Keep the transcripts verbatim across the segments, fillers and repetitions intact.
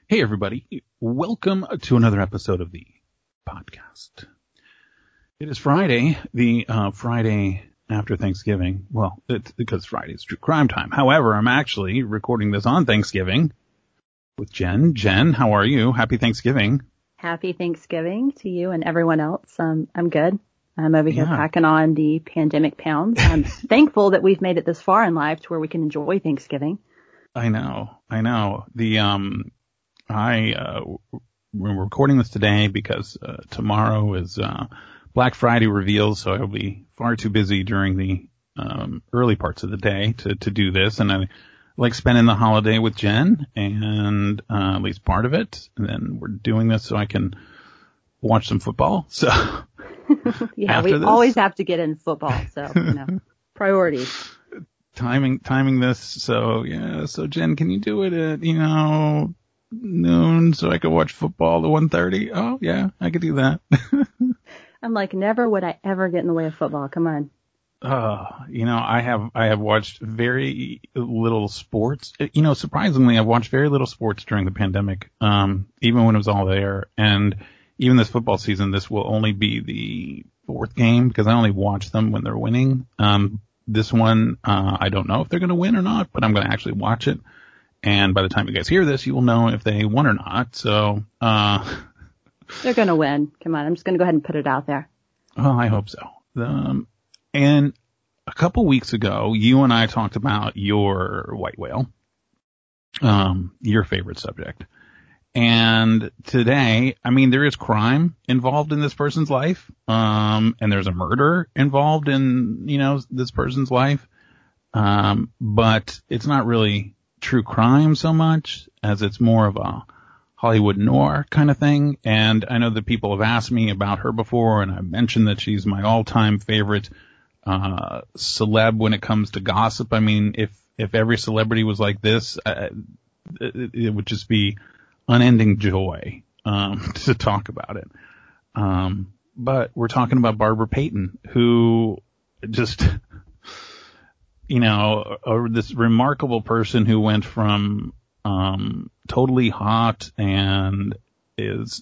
Hey, everybody. Welcome to another episode of the podcast. It is Friday, the uh, Friday after Thanksgiving. Well, it's because Friday is true crime time. However, I'm actually recording this on Thanksgiving with Jen. Jen, how are you? Happy Thanksgiving. Happy Thanksgiving to you and everyone else. Um, I'm good. I'm over here Yeah. packing on the pandemic pounds. I'm thankful that we've made it this far in life to where we can enjoy Thanksgiving. I know. I know. The, um, I, uh, we're recording this today because, uh, tomorrow is, uh, Black Friday reveals, so I'll be far too busy during the, um, early parts of the day to, to do this. And I like spending the holiday with Jen and, uh, at least part of it. And then we're doing this so I can watch some football. So. Yeah, we this, always have to get in football. So, you know, priorities. Timing, timing this. So, yeah. So, Jen, can you do it at, you know, noon so I could watch football at one thirty? Oh, yeah, I could do that. I'm like, never would I ever get in the way of football. Come on. Uh, you know, I have, I have watched very little sports. You know, surprisingly, I've watched very little sports during the pandemic, um, even when it was all there. And even this football season, this will only be the fourth game because I only watch them when they're winning. Um, this one, uh, I don't know if they're going to win or not, but I'm going to actually watch it. And by the time you guys hear this, you will know if they won or not. So, uh, they're going to win. Come on. I'm just going to go ahead and put it out there. Well, I hope so. Um, and a couple weeks ago, you and I talked about your white whale, um, your favorite subject. And today, I mean, there is crime involved in this person's life. Um, and there's a murder involved in, you know, this person's life. Um, but it's not really true crime so much as it's more of a Hollywood noir kind of thing. And I know that people have asked me about her before, and I've mentioned that she's my all-time favorite uh celeb when it comes to gossip. I mean, if if every celebrity was like this, uh, it, it would just be unending joy um to talk about it. Um but we're talking about Barbara Payton, who just you know, uh, this remarkable person who went from um totally hot and is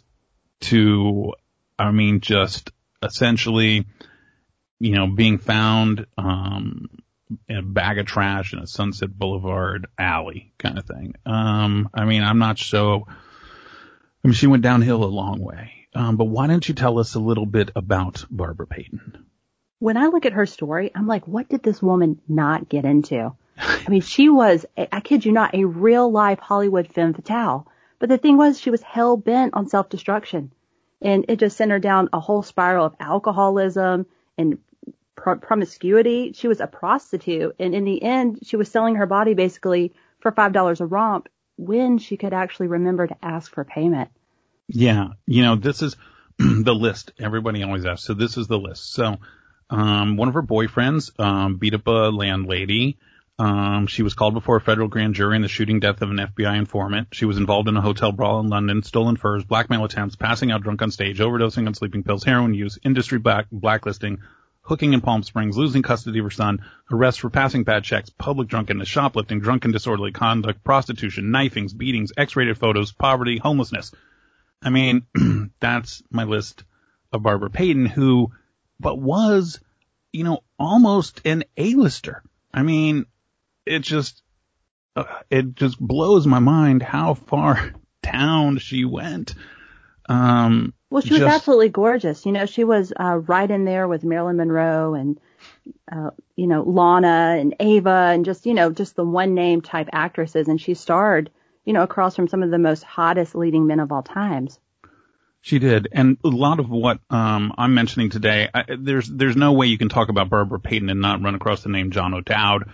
to, I mean, just essentially, you know, being found um in a bag of trash in a Sunset Boulevard alley kind of thing. Um I mean, I'm not so, I mean, she went downhill a long way. Um but why don't you tell us a little bit about Barbara Payton? When I look at her story, I'm like, what did this woman not get into? I mean, she was, I kid you not, a real life Hollywood femme fatale. But the thing was, she was hell bent on self-destruction. And it just sent her down a whole spiral of alcoholism and pr- promiscuity. She was a prostitute. And in the end, she was selling her body basically for five dollars a romp when she could actually remember to ask for payment. Yeah. You know, this is the list everybody always asks. So this is the list. So, um, one of her boyfriends, um, beat up a landlady. Um, she was called before a federal grand jury in the shooting death of an F B I informant. She was involved in a hotel brawl in London, stolen furs, blackmail attempts, passing out drunk on stage, overdosing on sleeping pills, heroin use, industry black, blacklisting, hooking in Palm Springs, losing custody of her son, arrest for passing bad checks, public drunkenness, shoplifting, drunken disorderly conduct, prostitution, knifings, beatings, X-rated photos, poverty, homelessness. I mean, that's my list of Barbara Payton, who, but was, you know, almost an A-lister. I mean, it just, uh, it just blows my mind how far down she went. Um, well, she was just, absolutely gorgeous. You know, she was uh, right in there with Marilyn Monroe and, uh, you know, Lana and Ava and just, you know, just the one name type actresses. And she starred, you know, across from some of the most hottest leading men of all times. She did. And a lot of what um I'm mentioning today, I, there's there's no way you can talk about Barbara Payton and not run across the name John O'Dowd,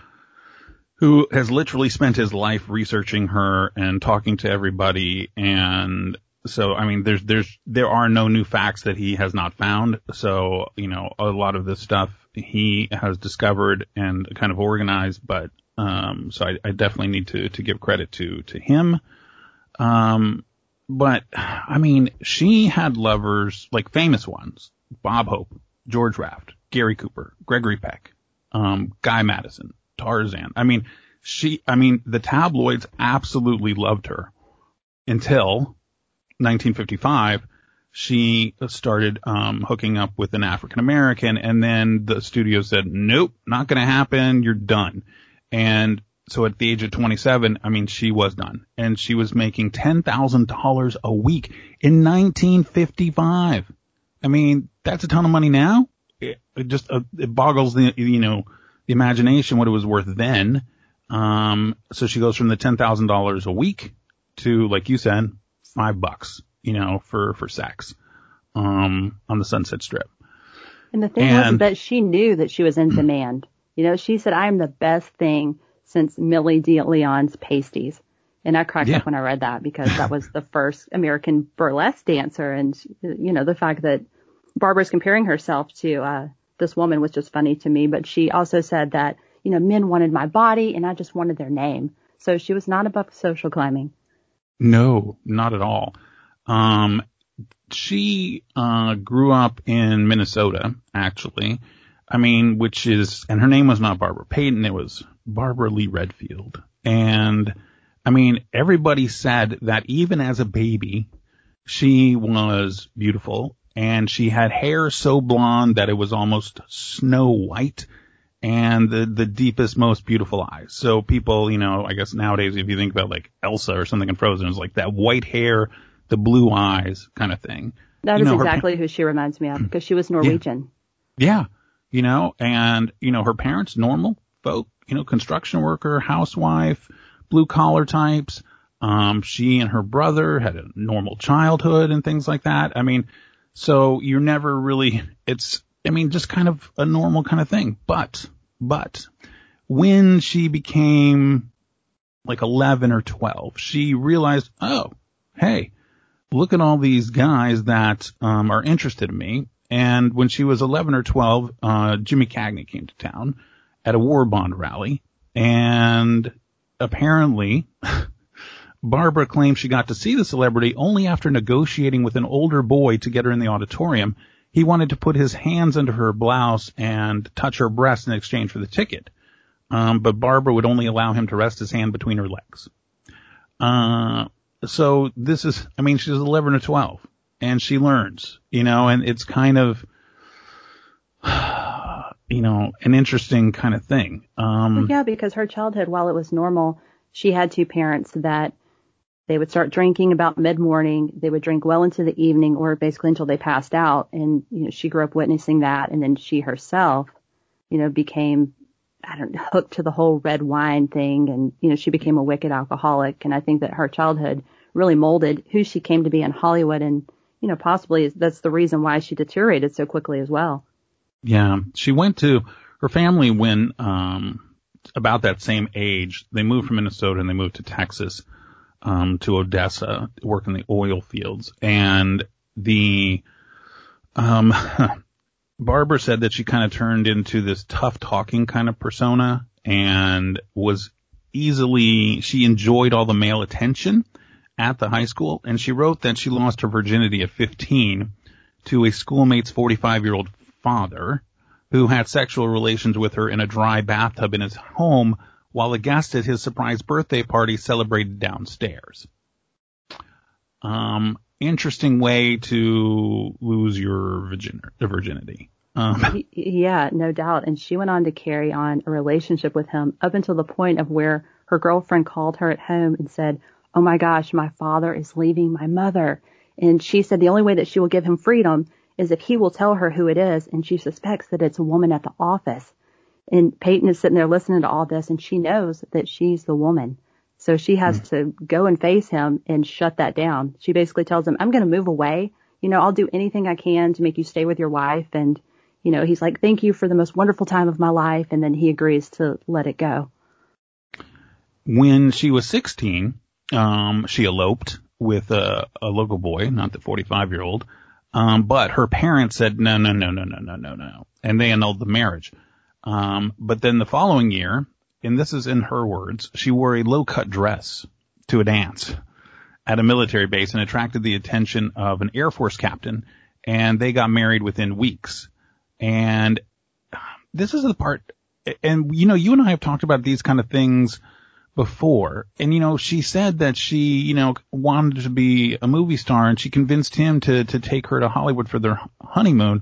who has literally spent his life researching her and talking to everybody. And so, I mean, there's there's there are no new facts that he has not found. So, you know, a lot of this stuff he has discovered and kind of organized. But um so I, I definitely need to to give credit to to him. Um But, I mean, she had lovers, like famous ones, Bob Hope, George Raft, Gary Cooper, Gregory Peck, um, Guy Madison, Tarzan. I mean, she, I mean, the tabloids absolutely loved her. until nineteen fifty-five, she started um, hooking up with an African American, and then the studio said, nope, not going to happen. You're done. And so at the age of twenty-seven, I mean, she was done, and she was making ten thousand dollars a week in nineteen fifty-five. I mean, that's a ton of money now. It, it just uh, it boggles the you know the imagination what it was worth then. Um, so she goes from the ten thousand dollars a week to, like you said, five bucks, you know, for, for sex, um, on the Sunset Strip. And the thing and, was that she knew that she was in demand. You know, she said, I am the best thing since Millie DeLeon's Pasties. And I cracked yeah. up when I read that because that was the first American burlesque dancer. And, you know, the fact that Barbara's comparing herself to, uh, this woman was just funny to me. But she also said that, you know, men wanted my body and I just wanted their name. So she was not above social climbing. No, not at all. Um, she, uh, grew up in Minnesota, actually. I mean, which is, and her name was not Barbara Payton, it was Barbara Lee Redfield. And, I mean, everybody said that even as a baby, she was beautiful, and she had hair so blonde that it was almost snow white, and the, the deepest, most beautiful eyes. So people, you know, I guess nowadays, if you think about like Elsa or something in Frozen, it's like that white hair, the blue eyes kind of thing. That you is know, exactly her, who she reminds me of, because she was Norwegian. Yeah. yeah. You know, and, you know, her parents, normal folk, you know, construction worker, housewife, blue collar types. Um, she and her brother had a normal childhood and things like that. I mean, so you're never really, it's, I mean, just kind of a normal kind of thing. But, but when she became like eleven or twelve, she realized, oh, hey, look at all these guys that, um, are interested in me. And when she was eleven or twelve, uh, Jimmy Cagney came to town at a war bond rally. And apparently, Barbara claims she got to see the celebrity only after negotiating with an older boy to get her in the auditorium. He wanted to put his hands under her blouse and touch her breast in exchange for the ticket. Um, but Barbara would only allow him to rest his hand between her legs. Uh, so this is, I mean, she's eleven or twelve. And she learns, you know, and it's kind of, you know, an interesting kind of thing. Um, well, yeah, because her childhood, while it was normal, she had two parents that they would start drinking about mid-morning. They would drink well into the evening, or basically until they passed out. And, you know, she grew up witnessing that. And then she herself, you know, became, I don't know, hooked to the whole red wine thing. And, you know, she became a wicked alcoholic. And I think that her childhood really molded who she came to be in Hollywood. And, you know, possibly that's the reason why she deteriorated so quickly as well. Yeah. She went to her family when, um, about that same age. They moved from Minnesota and they moved to Texas, um, to Odessa, to work in the oil fields. And the, um, Barbara said that she kind of turned into this tough talking kind of persona and was easily, she enjoyed all the male attention at the high school. And she wrote that she lost her virginity at fifteen to a schoolmate's forty-five-year-old father who had sexual relations with her in a dry bathtub in his home while a guest at his surprise birthday party celebrated downstairs. Um, interesting way to lose your virgin- virginity. Um, yeah, no doubt. And she went on to carry on a relationship with him up until the point of where her girlfriend called her at home and said, oh my gosh, my father is leaving my mother. And she said the only way that she will give him freedom is if he will tell her who it is. And she suspects that it's a woman at the office. And Peyton is sitting there listening to all this, and she knows that she's the woman. So she has mm. to go and face him and shut that down. She basically tells him, I'm going to move away. You know, I'll do anything I can to make you stay with your wife. And, you know, he's like, thank you for the most wonderful time of my life. And then he agrees to let it go. When she was sixteen, um, she eloped with a, a local boy, not the forty-five-year-old. Um, but her parents said, no, no, no, no, no, no, no, no. And they annulled the marriage. Um, but then the following year, and this is in her words, she wore a low-cut dress to a dance at a military base and attracted the attention of an Air Force captain, and they got married within weeks. And this is the part, and you know, you and I have talked about these kind of things before. And, you know, she said that she, you know, wanted to be a movie star, and she convinced him to, to take her to Hollywood for their honeymoon.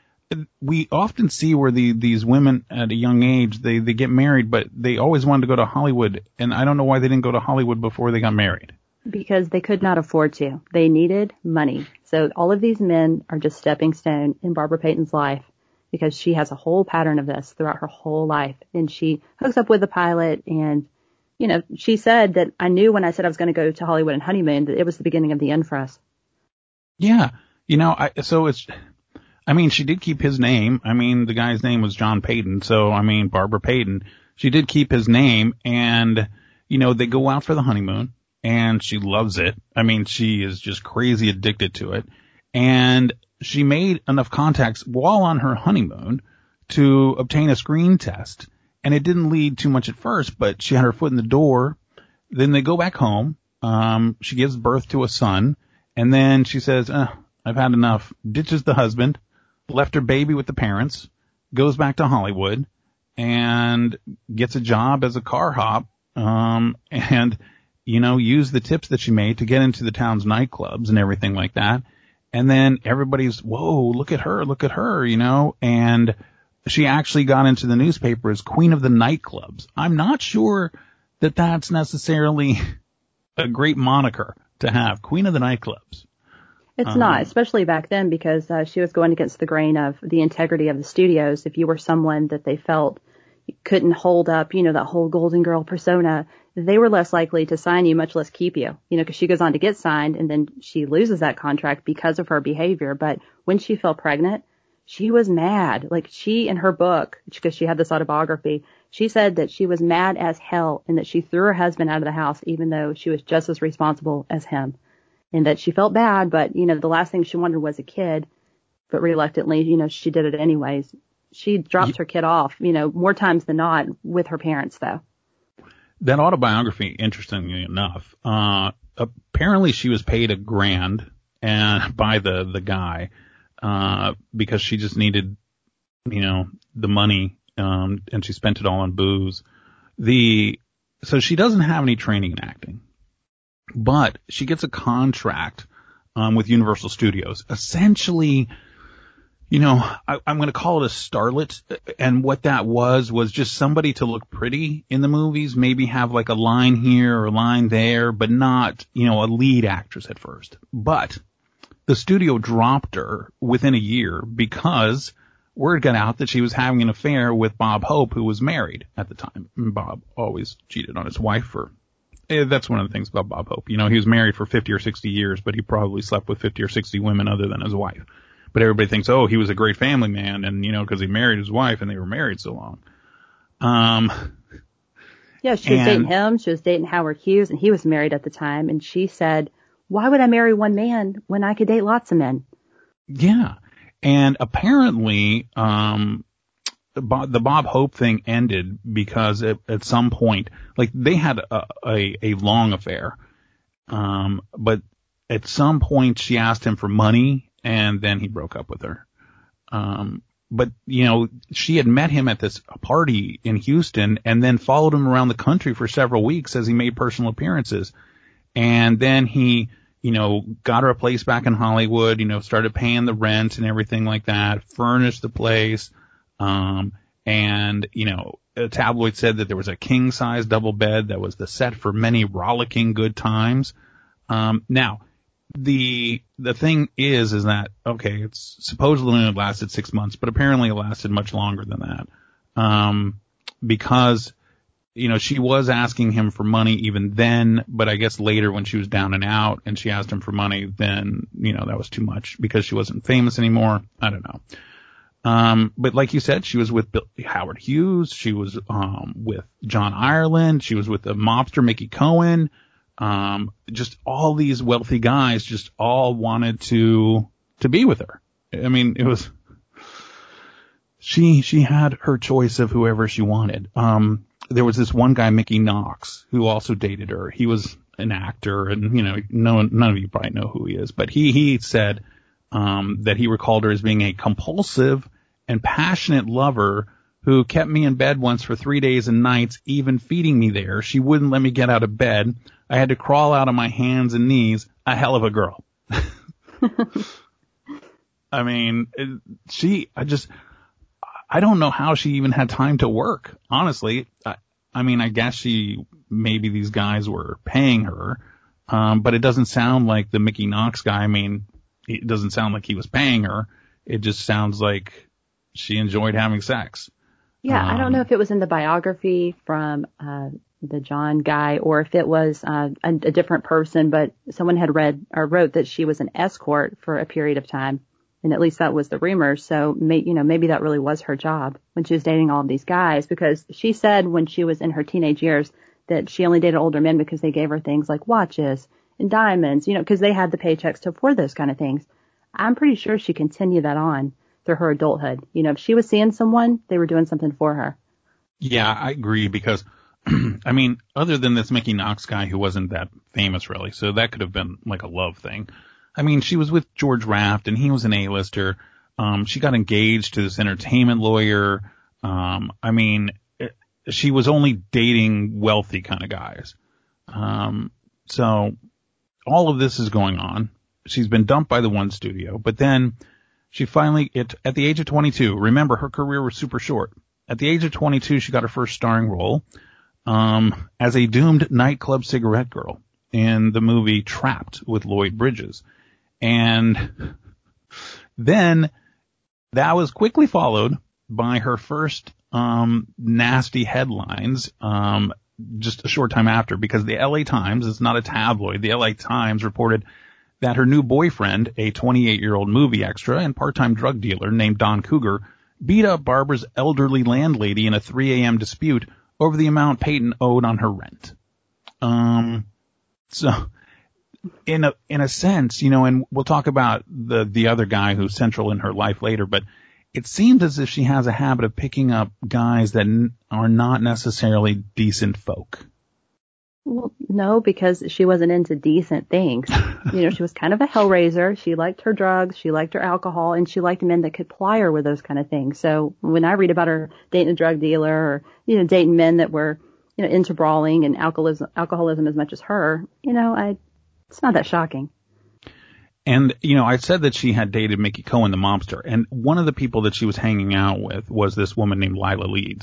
We often see where the, these women at a young age, they, they get married, but they always wanted to go to Hollywood. And I don't know why they didn't go to Hollywood before they got married. Because they could not afford to. They needed money. So all of these men are just stepping stone in Barbara Payton's life, because she has a whole pattern of this throughout her whole life. And she hooks up with the pilot, and, you know, she said that I knew when I said I was going to go to Hollywood and honeymoon that it was the beginning of the end for us. Yeah. You know, I, so it's, I mean, she did keep his name. I mean, the guy's name was John Payton. So, I mean, Barbara Payton, she did keep his name, and, you know, they go out for the honeymoon, and she loves it. I mean, she is just crazy addicted to it. And she made enough contacts while on her honeymoon to obtain a screen test. And it didn't lead too much at first, but she had her foot in the door. Then they go back home. Um, she gives birth to a son. And then she says, uh, I've had enough. Ditches the husband, left her baby with the parents, goes back to Hollywood, and gets a job as a car hop. Um, and, you know, used the tips that she made to get into the town's nightclubs and everything like that. And then everybody's, whoa, look at her, look at her, you know, and she actually got into the newspaper as Queen of the Nightclubs. I'm not sure that that's necessarily a great moniker to have, Queen of the Nightclubs. It's um, not, especially back then, because uh, she was going against the grain of the integrity of the studios. If you were someone that they felt couldn't hold up, you know, that whole Golden Girl persona, they were less likely to sign you, much less keep you, you know, because she goes on to get signed, and then she loses that contract because of her behavior. But when she fell pregnant, she was mad. Like, she, in her book, because she had this autobiography, she said that she was mad as hell, and that she threw her husband out of the house, even though she was just as responsible as him, and that she felt bad. But, you know, the last thing she wanted was a kid, but reluctantly, you know, she did it anyways. She dropped her kid off, you know, more times than not with her parents, though. That autobiography, interestingly enough, uh, apparently she was paid a grand and by the, the guy, uh, because she just needed, you know, the money, um, and she spent it all on booze. The, so she doesn't have any training in acting, but she gets a contract, um, with Universal Studios, essentially. You know, I, I'm going to call it a starlet, and what that was was just somebody to look pretty in the movies, maybe have like a line here or a line there, but not, you know, a lead actress at first. But the studio dropped her within a year because word got out that she was having an affair with Bob Hope, who was married at the time. Bob always cheated on his wife for, eh, that's one of the things about Bob Hope. You know, he was married for fifty or sixty years, but he probably slept with fifty or sixty women other than his wife. But everybody thinks, oh, he was a great family man, and, you know, because he married his wife, and they were married so long. Um, yeah, she was and, dating him. She was dating Howard Hughes, and he was married at the time. And she said, why would I marry one man when I could date lots of men? Yeah. And apparently, um, the Bob, the Bob Hope thing ended because at, at some point, like, they had a, a, a long affair. Um, but at some point she asked him for money, and then he broke up with her. Um, but, you know, she had met him at this party in Houston and then followed him around the country for several weeks as he made personal appearances. And then he, you know, got her a place back in Hollywood, you know, started paying the rent and everything like that, furnished the place. Um, and, you know, a tabloid said that there was a king size double bed that was the set for many rollicking good times. Um, now, The the thing is, is that, okay, it's supposedly only lasted six months, but apparently it lasted much longer than that. Um, because, you know, she was asking him for money even then, but I guess later when she was down and out and she asked him for money, then, you know, that was too much because she wasn't famous anymore. I don't know. Um, but like you said, she was with Bill, Howard Hughes. She was, um, with John Ireland. She was with the mobster Mickey Cohen. Um, just all these wealthy guys just all wanted to, to be with her. I mean, it was, she, she had her choice of whoever she wanted. Um, there was this one guy, Mickey Knox, who also dated her. He was an actor, and, you know, no, none of you probably know who he is, but he, he said, um, that he recalled her as being a compulsive and passionate lover who kept me in bed once for three days and nights, even feeding me there. She wouldn't let me get out of bed. I had to crawl out on my hands and knees. A hell of a girl. I mean, it, she, I just, I don't know how she even had time to work, honestly. I, I mean, I guess she, maybe these guys were paying her, um, but it doesn't sound like the Mickey Knox guy. I mean, it doesn't sound like he was paying her. It just sounds like she enjoyed having sex. Yeah, um, I don't know if it was in the biography from uh, the John guy or if it was uh, a, a different person, but someone had read or wrote that she was an escort for a period of time. And at least that was the rumor. So, may, you know, maybe that really was her job when she was dating all of these guys, because she said when she was in her teenage years that she only dated older men because they gave her things like watches and diamonds, you know, because they had the paychecks to afford those kind of things. I'm pretty sure she continued that on through her adulthood. You know, if she was seeing someone, they were doing something for her. Yeah, I agree because, I mean, other than this Mickey Knox guy who wasn't that famous really, so that could have been like a love thing. I mean, she was with George Raft and he was an A-lister. Um, she got engaged to this entertainment lawyer. Um, I mean, it, she was only dating wealthy kind of guys. Um, so all of this is going on. She's been dumped by the one studio, but then she finally, it, at the age of twenty-two, remember her career was super short. At the age of twenty-two, she got her first starring role, um, as a doomed nightclub cigarette girl in the movie Trapped with Lloyd Bridges. And then that was quickly followed by her first um nasty headlines um just a short time after, because the L A Times, it's not a tabloid, the L A Times reported that her new boyfriend, a twenty-eight-year-old movie extra and part-time drug dealer named Don Cougar, beat up Barbara's elderly landlady in a three a.m. dispute over the amount Peyton owed on her rent. Um so In a, in a sense, you know, and we'll talk about the, the other guy who's central in her life later, but it seems as if she has a habit of picking up guys that n- are not necessarily decent folk. Well, no, because she wasn't into decent things. You know, she was kind of a hellraiser. She liked her drugs. She liked her alcohol, and she liked men that could ply her with those kind of things. So when I read about her dating a drug dealer or, you know, dating men that were, you know, into brawling and alcoholism, alcoholism as much as her, you know, I, it's not that shocking. And, you know, I said that she had dated Mickey Cohen, the mobster, and one of the people that she was hanging out with was this woman named Lila Leeds.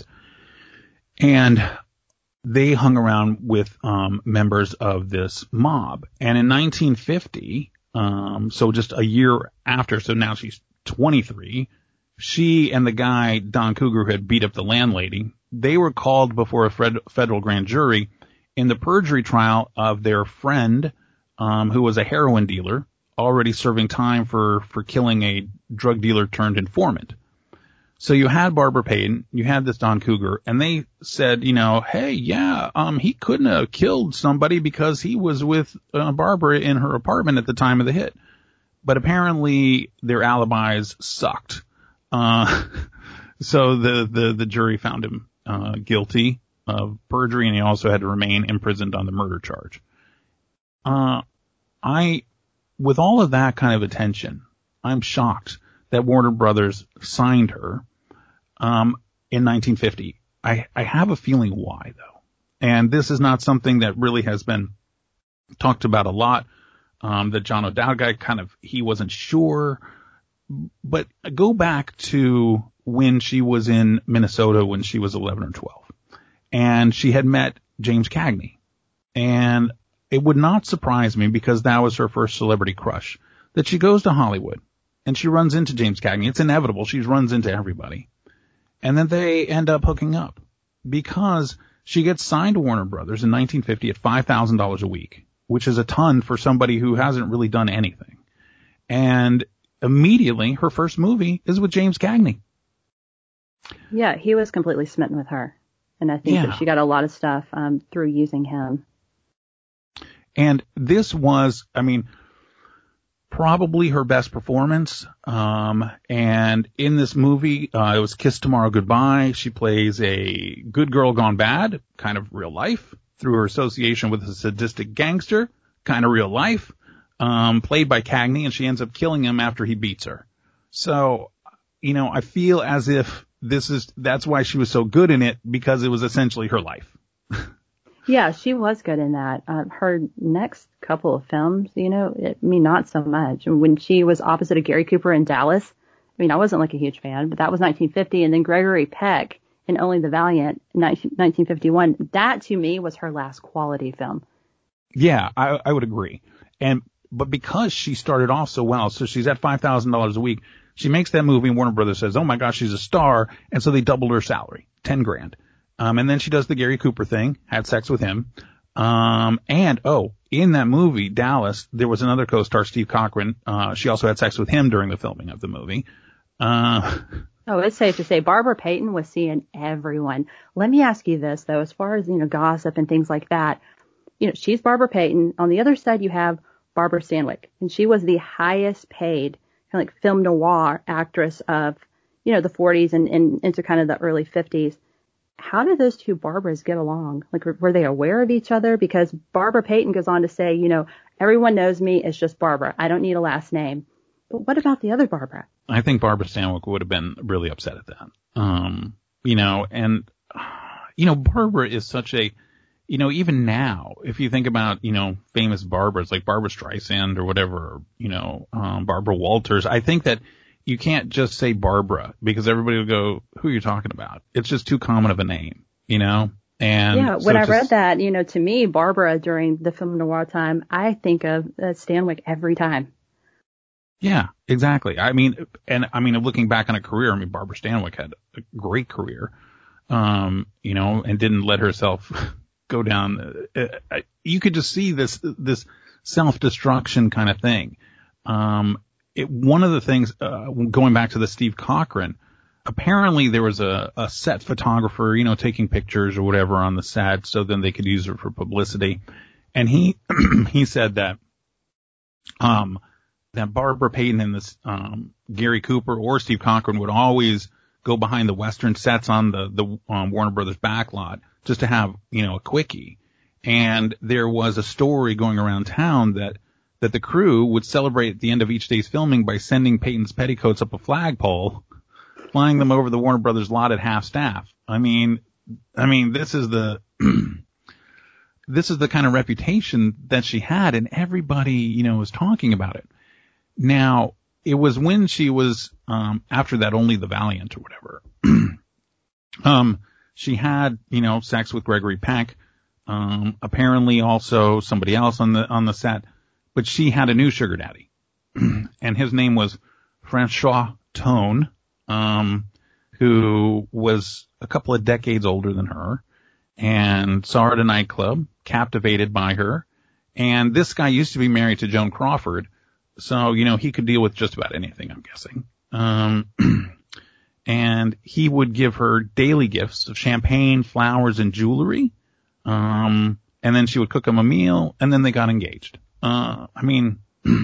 And they hung around with um members of this mob. And in nineteen fifty, um so just a year after, so now she's twenty-three, she and the guy, Don Cougar, who had beat up the landlady, they were called before a fed- federal grand jury in the perjury trial of their friend, um who was a heroin dealer, already serving time for, for killing a drug dealer turned informant. So you had Barbara Payton, you had this Don Cougar, and they said, you know, hey, yeah, um, he couldn't have killed somebody because he was with uh, Barbara in her apartment at the time of the hit. But apparently their alibis sucked. Uh, so the, the, the jury found him, uh, guilty of perjury, and he also had to remain imprisoned on the murder charge. Uh, I, with all of that kind of attention, I'm shocked that Warner Brothers signed her um in nineteen fifty. I, I have a feeling why, though. And this is not something that really has been talked about a lot. Um, the John O'Dowd guy kind of, he wasn't sure. But go back to when she was in Minnesota when she was eleven or twelve. And she had met James Cagney. And it would not surprise me, because that was her first celebrity crush, that she goes to Hollywood and she runs into James Cagney. It's inevitable. She runs into everybody. And then they end up hooking up because she gets signed to Warner Brothers in nineteen fifty at five thousand dollars a week, which is a ton for somebody who hasn't really done anything. And immediately her first movie is with James Cagney. Yeah, he was completely smitten with her. And I think yeah. that she got a lot of stuff um, through using him. And this was, I mean, probably her best performance. Um, and in this movie, uh, it was Kiss Tomorrow Goodbye. She plays a good girl gone bad, kind of real life, through her association with a sadistic gangster, kind of real life, um, played by Cagney, and she ends up killing him after he beats her. So, you know, I feel as if this is, that's why she was so good in it, because it was essentially her life. Yeah, she was good in that. Uh, her next couple of films, you know, it, I mean, not so much. When she was opposite of Gary Cooper in Dallas, I mean, I wasn't like a huge fan, but that was nineteen fifty. And then Gregory Peck in Only the Valiant in nineteen fifty-one. That to me was her last quality film. Yeah, I, I would agree. And, but because she started off so well, so she's at five thousand dollars a week, she makes that movie and Warner Brothers says, oh my gosh, she's a star. And so they doubled her salary, ten grand. Um, and then she does the Gary Cooper thing, had sex with him. Um, and, oh, in that movie, Dallas, there was another co-star, Steve Cochran. Uh, she also had sex with him during the filming of the movie. Uh, oh, it's safe to say Barbara Payton was seeing everyone. Let me ask you this, though, as far as, you know, gossip and things like that, you know, she's Barbara Payton. On the other side, you have Barbara Stanwyck, and she was the highest paid kind of like film noir actress of, you know, the forties and, and into kind of the early fifties. How did those two Barbaras get along? Like, were they aware of each other? Because Barbara Payton goes on to say, you know, everyone knows me as just Barbara. I don't need a last name. But what about the other Barbara? I think Barbara Stanwyck would have been really upset at that. Um, you know, and, you know, Barbara is such a, you know, even now, if you think about, you know, famous Barbaras like Barbara Streisand or whatever, you know, um, Barbara Walters, I think that you can't just say Barbara because everybody will go, who are you talking about? It's just too common of a name, you know? And yeah, so when I just, read that, you know, to me, Barbara during the film noir time, I think of uh, Stanwyck every time. Yeah, exactly. I mean, and I mean, looking back on a career, I mean, Barbara Stanwyck had a great career, um, you know, and didn't let herself go down. Uh, you could just see this, this self-destruction kind of thing. Um, It, one of the things, uh, going back to the Steve Cochran, apparently there was a, a set photographer, you know, taking pictures or whatever on the set so then they could use it for publicity. And he, he said that, um, that Barbara Payton and this, um, Gary Cooper or Steve Cochran would always go behind the Western sets on the, the, um, Warner Brothers backlot just to have, you know, a quickie. And there was a story going around town that, that the crew would celebrate at the end of each day's filming by sending Peyton's petticoats up a flagpole, flying them over the Warner Brothers lot at half staff. I mean, I mean, this is the, this is the kind of reputation that she had, and everybody, you know, was talking about it. Now, it was when she was, um, after that, Only the Valiant or whatever, um, she had, you know, sex with Gregory Peck, um, apparently also somebody else on the, on the set. But she had a new sugar daddy, and his name was Francois Tone, um, who was a couple of decades older than her, and saw her at a nightclub, captivated by her. And this guy used to be married to Joan Crawford, so, you know, he could deal with just about anything, I'm guessing. Um, and he would give her daily gifts of champagne, flowers, and jewelry. Um, and then she would cook him a meal, and then they got engaged. Uh, I mean,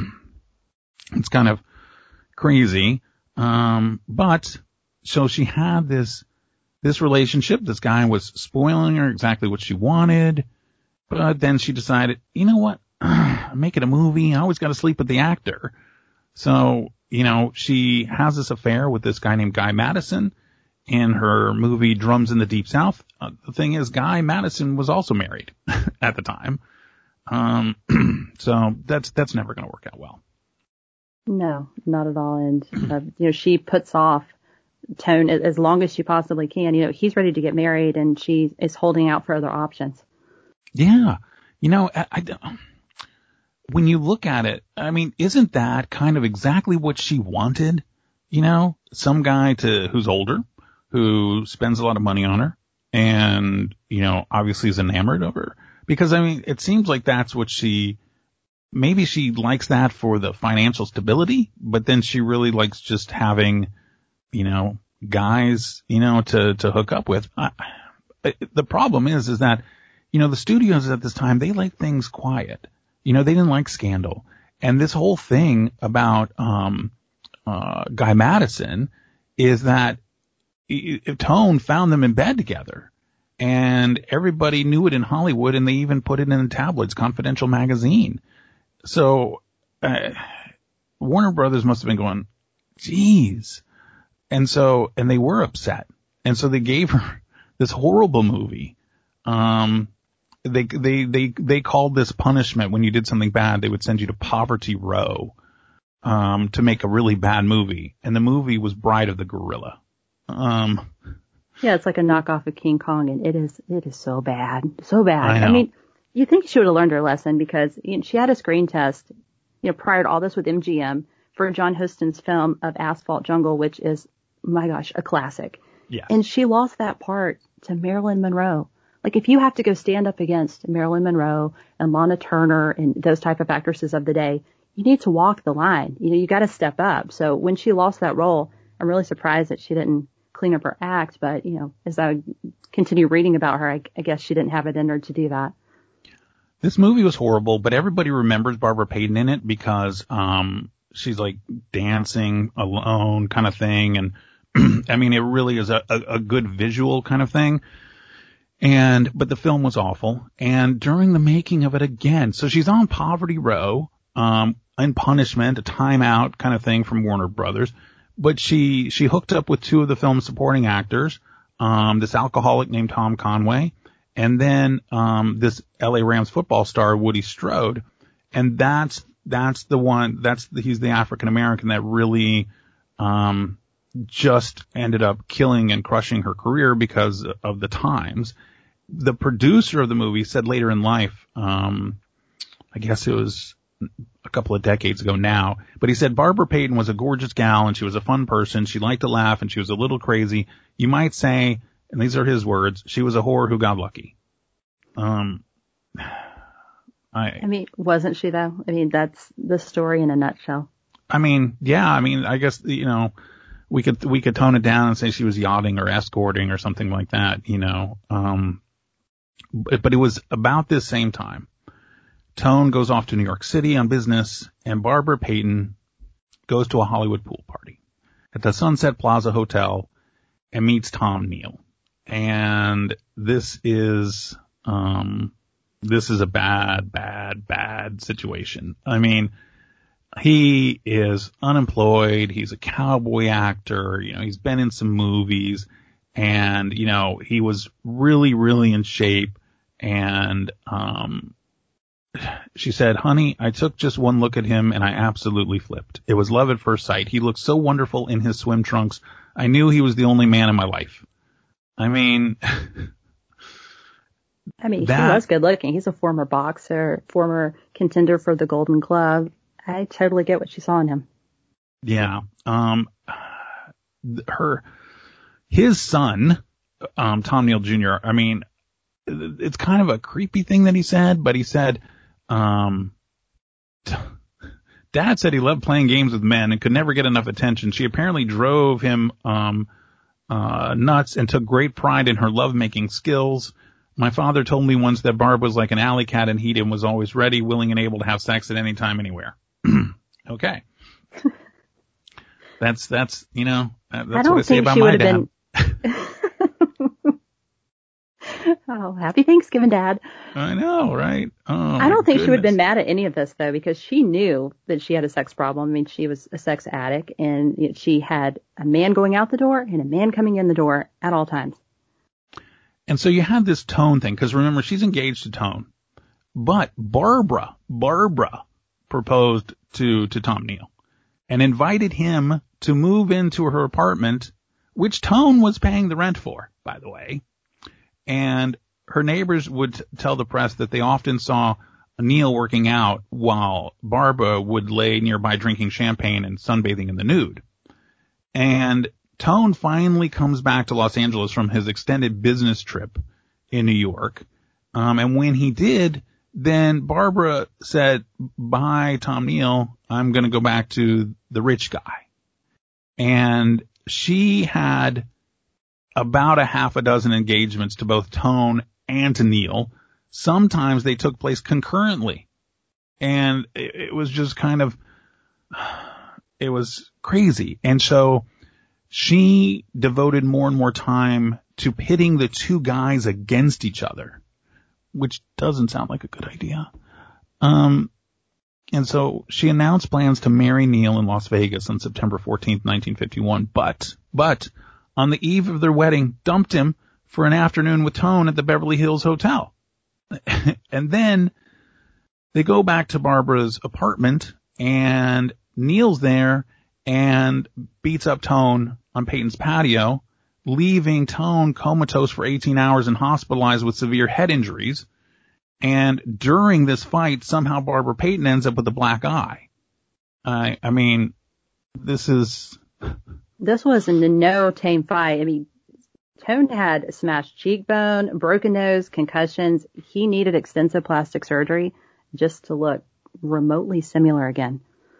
it's kind of crazy. Um, but so she had this, this relationship. This guy was spoiling her exactly what she wanted. But then she decided, you know what? I'm making a movie. I always got to sleep with the actor. So, you know, she has this affair with this guy named Guy Madison in her movie Drums in the Deep South. Uh, the thing is, Guy Madison was also married at the time. Um, so that's, that's never going to work out well. No, not at all. And, uh, you know, she puts off Tone as long as she possibly can. You know, he's ready to get married and she is holding out for other options. Yeah. You know, I, I, when you look at it, I mean, isn't that kind of exactly what she wanted? You know, some guy to, who's older, who spends a lot of money on her and, you know, obviously is enamored of her. Because, I mean, it seems like that's what she, maybe she likes that for the financial stability, but then she really likes just having, you know, guys, you know, to, to hook up with. I, the problem is, is that, you know, the studios at this time, they like things quiet. You know, they didn't like scandal. And this whole thing about, um, uh, Guy Madison is that Tone found them in bed together. And everybody knew it in Hollywood, and they even put it in the tabloids, Confidential magazine. So uh, Warner Brothers must have been going, geez. And so, and they were upset And so they gave her this horrible movie. Um, they, they, they, they called this punishment when you did something bad. They would send you to Poverty Row, um, to make a really bad movie. And the movie was Bride of the Gorilla. Um, yeah, it's like a knockoff of King Kong, and it is, it is so bad. So bad. I know. I mean, you think she would have learned her lesson because you know, she had a screen test, you know, prior to all this with M G M for John Huston's film of Asphalt Jungle, which is, my gosh, a classic. Yeah. And she lost that part to Marilyn Monroe. Like, if you have to go stand up against Marilyn Monroe and Lana Turner and those type of actresses of the day, you need to walk the line. You know, you got to step up. So when she lost that role, I'm really surprised that she didn't clean up her act. But, you know, as I continue reading about her, I, I guess she didn't have it in her to do that. This movie was horrible, but everybody remembers Barbara Payton in it because um she's like dancing alone kind of thing. And I mean, it really is a, a, a good visual kind of thing. And, but the film was awful. And during the making of it again, so she's on Poverty Row, um, in punishment, a timeout kind of thing from Warner Brothers. But she, she hooked up with two of the film's supporting actors, um, this alcoholic named Tom Conway, and then, um, this L A Rams football star, Woody Strode. And that's, that's the one, that's the, he's the African American that really, um, just ended up killing and crushing her career because of the times. The producer of the movie said later in life, um, I guess it was a couple of decades ago now, but he said Barbara Payton was a gorgeous gal and she was a fun person. She liked to laugh and she was a little crazy. You might say, and these are his words, she was a whore who got lucky. Um, I, I mean, wasn't she though? I mean, that's the story in a nutshell. I mean, yeah, I mean, I guess, you know, we could, we could tone it down and say she was yachting or escorting or something like that, you know. Um, but, but it was about this same time. Tone goes off to New York City on business and Barbara Payton goes to a Hollywood pool party at the Sunset Plaza Hotel and meets Tom Neal. And this is, um, this is a bad, bad, bad situation. I mean, he is unemployed. He's a cowboy actor. You know, he's been in some movies and, you know, he was really, really in shape. And, um, she said, honey, I took just one look at him and I absolutely flipped. It was love at first sight. He looked so wonderful in his swim trunks. I knew he was the only man in my life. I mean, I mean, that, he was good looking. He's a former boxer, former contender for the Golden Glove. I totally get what she saw in him. Yeah. Um, her, his son, um, Tom Neal Junior, I mean, it's kind of a creepy thing that he said, but he said, um, Dad said he loved playing games with men and could never get enough attention. She apparently drove him, um, uh, nuts and took great pride in her lovemaking skills. My father told me once that Barb was like an alley cat and he was always ready, willing, and able to have sex at any time, anywhere. Okay. That's, that's, you know, that's I don't what I say think about she my would have dad. been. Oh, happy Thanksgiving, Dad. I know, right? Oh, I don't think goodness. she would have been mad at any of this, though, because she knew that she had a sex problem. I mean, she was a sex addict, and she had a man going out the door and a man coming in the door at all times. And so you had this Tone thing, because remember, she's engaged to Tone. But Barbara, Barbara proposed to, to Tom Neal and invited him to move into her apartment, which Tone was paying the rent for, by the way. And her neighbors would tell the press that they often saw Neal working out while Barbara would lay nearby drinking champagne and sunbathing in the nude. And Tone finally comes back to Los Angeles from his extended business trip in New York. Um, and when he did, then Barbara said, bye, Tom Neal. I'm going to go back to the rich guy. And she had about a half a dozen engagements to both Tone and to Neal. Sometimes they took place concurrently. And it, it was just kind of, it was crazy. And so she devoted more and more time to pitting the two guys against each other, which doesn't sound like a good idea. Um, and so she announced plans to marry Neal in Las Vegas on September fourteenth, nineteen fifty-one. But, but on the eve of their wedding, dumped him for an afternoon with Tone at the Beverly Hills Hotel. And then they go back to Barbara's apartment, and Neil's there and beats up Tone on Peyton's patio, leaving Tone comatose for eighteen hours and hospitalized with severe head injuries. And during this fight, somehow Barbara Payton ends up with a black eye. I, I mean, this is... This was a no tame fight. I mean, Tone had a smashed cheekbone, broken nose, concussions. He needed extensive plastic surgery just to look remotely similar again.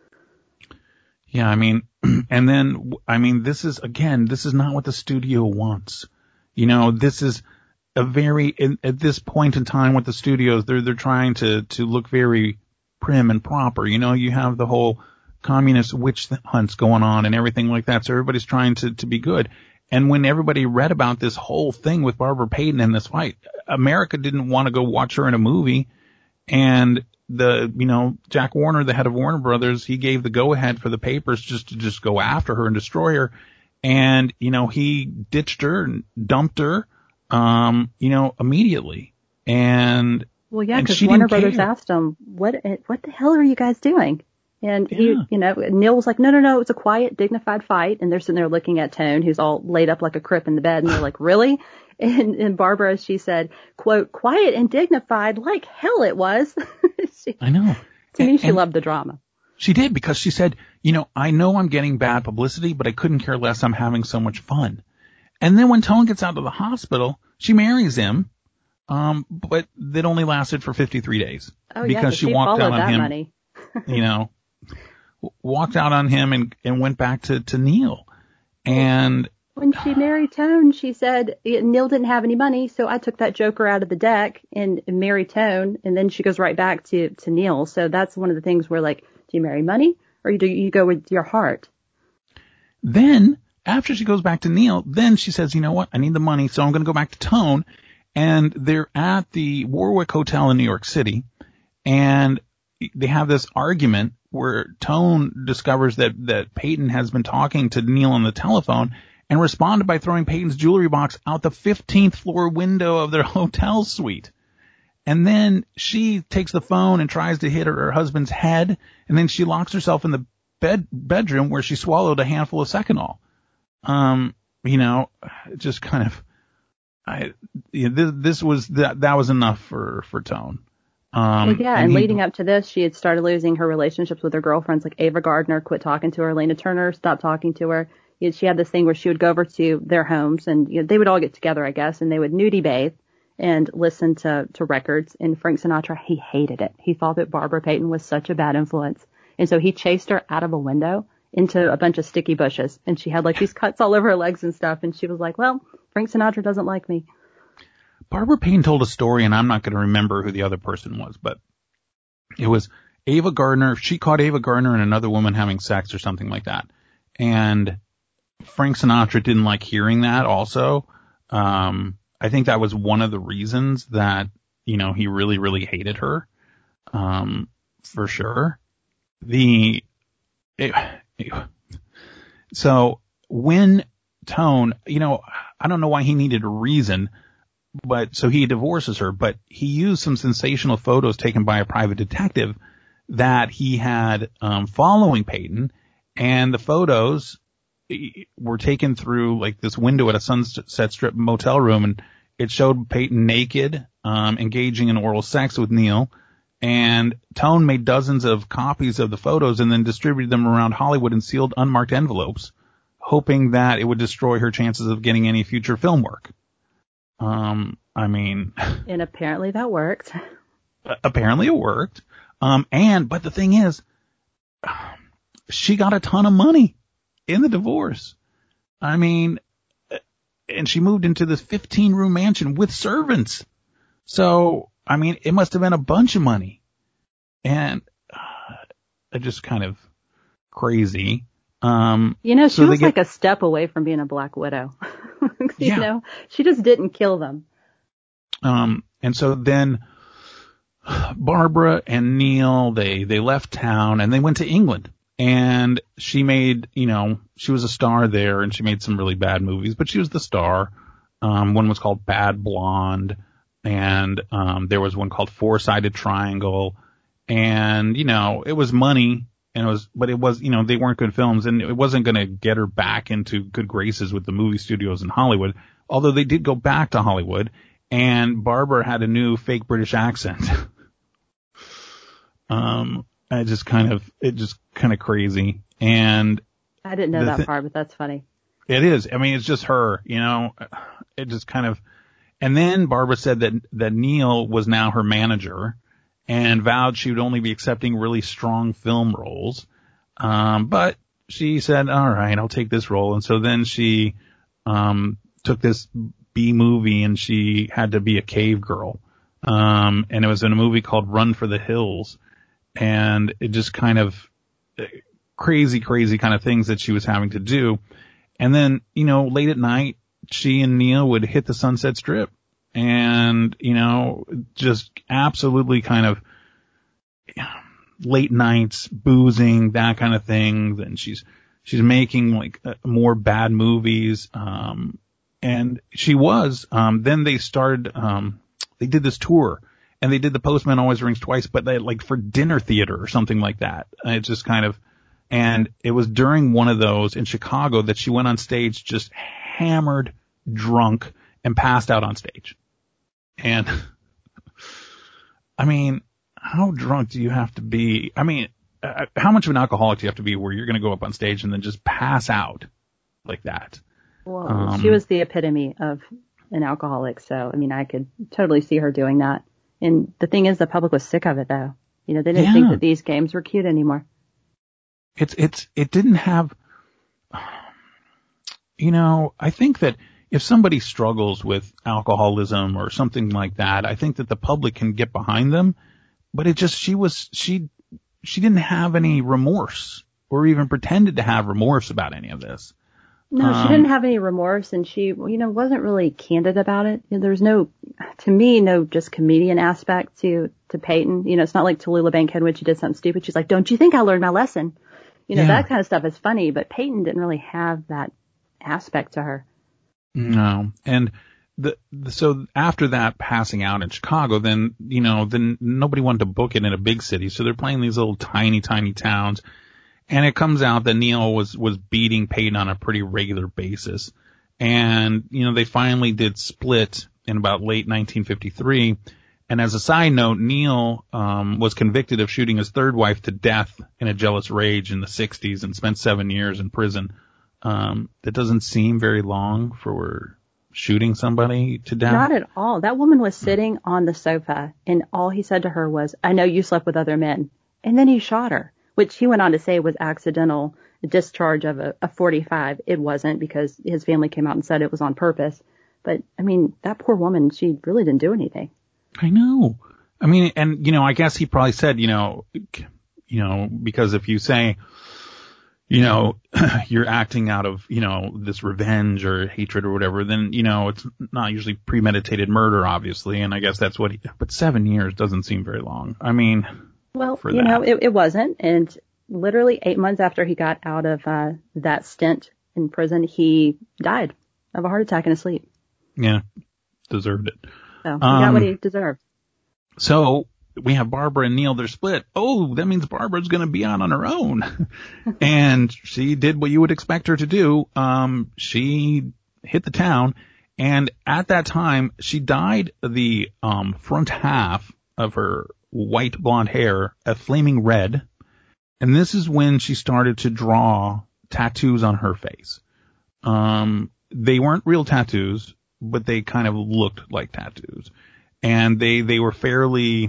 Yeah, I mean, and then, I mean, this is, again, this is not what the studio wants. You know, this is a very, in, at this point in time with the studios, they're, they're trying to, to look very prim and proper. You know, you have the whole communist witch hunts going on and everything like that. So everybody's trying to, to be good. And when everybody read about this whole thing with Barbara Payton in this fight, America didn't want to go watch her in a movie. And the, you know, Jack Warner, the head of Warner Brothers, he gave the go ahead for the papers just to just go after her and destroy her. And, you know, he ditched her and dumped her, um, you know, immediately. And, well, yeah, because Warner Brothers care. asked him, what, what the hell are you guys doing? And he, yeah. you know, Neil was like, no, no, no, it's a quiet, dignified fight. And they're sitting there looking at Tone, who's all laid up like a crip in the bed. And they're like, really? And, and Barbara, she said, quote, quiet and dignified, like hell it was. she, I know. To and, me, she loved the drama. She did, because she said, you know, I know I'm getting bad publicity, but I couldn't care less. I'm having so much fun. And then when Tone gets out of the hospital, she marries him. Um, but it only lasted for fifty-three days. Oh, because yeah, she, she walked out on that him. Money. you know, walked out on him and, and went back to, to Neil. And when she married Tone, she said Neil didn't have any money, so I took that joker out of the deck and married Tone. And then she goes right back to, to Neil. So that's one of the things where, like, do you marry money or do you go with your heart? Then after she goes back to Neil, then she says, you know what? I need the money, so I'm going to go back to Tone. And they're at the Warwick Hotel in New York City, and they have this argument where Tone discovers that, that Peyton has been talking to Neil on the telephone and responded by throwing Peyton's jewelry box out the fifteenth floor window of their hotel suite. And then she takes the phone and tries to hit her, her husband's head, and then she locks herself in the bed bedroom where she swallowed a handful of Seconal. Um, you know, just kind of, I, you know, this, this was, that, that was enough for, for Tone. Um, well, yeah, and, and he, leading up to this, she had started losing her relationships with her girlfriends, like Ava Gardner quit talking to her, Lena Turner stopped talking to her. She had this thing where she would go over to their homes, and you know, they would all get together, I guess, and they would nudie bathe and listen to, to records. And Frank Sinatra, he hated it. He thought that Barbara Payton was such a bad influence. And so he chased her out of a window into a bunch of sticky bushes. And she had like these cuts all over her legs and stuff. And she was like, well, Frank Sinatra doesn't like me. Barbara Payton told a story, and I'm not going to remember who the other person was, but it was Ava Gardner. She caught Ava Gardner and another woman having sex or something like that. And Frank Sinatra didn't like hearing that also. Um, I think that was one of the reasons that, you know, he really, really hated her. Um, for sure. The, it, it, so when Tone, you know, I don't know why he needed a reason, but so he divorces her, but he used some sensational photos taken by a private detective that he had, um, following Peyton, and the photos were taken through like this window at a Sunset Strip motel room, and it showed Peyton naked, um, engaging in oral sex with Neil. And Tone made dozens of copies of the photos and then distributed them around Hollywood in sealed, unmarked envelopes, hoping that it would destroy her chances of getting any future film work. Um, I mean, and apparently that worked. Apparently it worked. Um, and, but the thing is, she got a ton of money in the divorce. I mean, and she moved into this fifteen room mansion with servants. So, I mean, it must have been a bunch of money. And uh, just kind of crazy. Um, you know, she so was get, like a step away from being a Black Widow. you yeah. know, she just didn't kill them. Um, and so then Barbara and Neil, they, they left town and they went to England. And she made, you know, she was a star there, and she made some really bad movies, but she was the star. Um, one was called Bad Blonde, and um, there was one called Four-Sided Triangle. And, you know, it was money, and it was, but it was, you know, they weren't good films, and it wasn't going to get her back into good graces with the movie studios in Hollywood, although they did go back to Hollywood, and Barbara had a new fake British accent. um, I just kind of, it just kind of crazy. And I didn't know that th- part, but that's funny. It is. I mean, it's just her, you know, it just kind of, and then Barbara said that, that Neil was now her manager, and vowed she would only be accepting really strong film roles. Um, but she said, all right, I'll take this role. And so then she, um, took this B movie, and she had to be a cave girl. Um, and it was in a movie called Run for the Hills. And it just kind of crazy, crazy kind of things that she was having to do. And then, you know, late at night, she and Neil would hit the Sunset Strip. And, you know, just absolutely kind of late nights, boozing, that kind of thing. And she's, she's making like uh, more bad movies. Um, and she was, um, then they started, um, they did this tour, and they did The Postman Always Rings Twice, but they like for dinner theater or something like that. It's just kind of, and it was during one of those in Chicago that she went on stage just hammered, drunk, and passed out on stage. And, I mean, how drunk do you have to be? I mean, uh, how much of an alcoholic do you have to be where you're going to go up on stage and then just pass out like that? Well, Um, she was the epitome of an alcoholic, so, I mean, I could totally see her doing that. And the thing is, the public was sick of it, though. You know, they didn't yeah. think that these games were cute anymore. It's, it's, it didn't have, you know, I think that if somebody struggles with alcoholism or something like that, I think that the public can get behind them. But it just, she was, she, she didn't have any remorse, or even pretended to have remorse about any of this. No, Um, she didn't have any remorse, and she, you know, wasn't really candid about it. You know, there's no, to me, no just comedian aspect to, to Peyton. You know, it's not like Tallulah Bankhead when she did something stupid. She's like, don't you think I learned my lesson? You know, yeah. that kind of stuff is funny, but Peyton didn't really have that aspect to her. No. And the, the, so after that passing out in Chicago, then, you know, then nobody wanted to book it in a big city. So they're playing these little tiny, tiny towns. And it comes out that Neil was, was beating Peyton on a pretty regular basis. And, you know, they finally did split in about late nineteen fifty-three. And as a side note, Neil, um, was convicted of shooting his third wife to death in a jealous rage in the sixties and spent seven years in prison. Um, that doesn't seem very long for shooting somebody to death. Not at all. That woman was sitting on the sofa, and all he said to her was, I know you slept with other men. And then he shot her, which he went on to say was accidental discharge of a, a forty-five. It wasn't, because his family came out and said it was on purpose. But, I mean, that poor woman, she really didn't do anything. I know. I mean, and, you know, I guess he probably said, you know, you know, because if you say, you know, you're acting out of, you know, this revenge or hatred or whatever, then, you know, it's not usually premeditated murder, obviously. And I guess that's what he, but seven years doesn't seem very long. I mean, well, for you that. know, it, it wasn't. And literally eight months after he got out of uh, that stint in prison, he died of a heart attack in his sleep. Yeah, deserved it. So he got Um, what he deserved. So we have Barbara and Neil, they're split. Oh, that means Barbara's going to be out on her own. And she did what you would expect her to do. Um, she hit the town, and at that time she dyed the, um, front half of her white blonde hair a flaming red. And this is when she started to draw tattoos on her face. Um, they weren't real tattoos, but they kind of looked like tattoos. And they, they were fairly,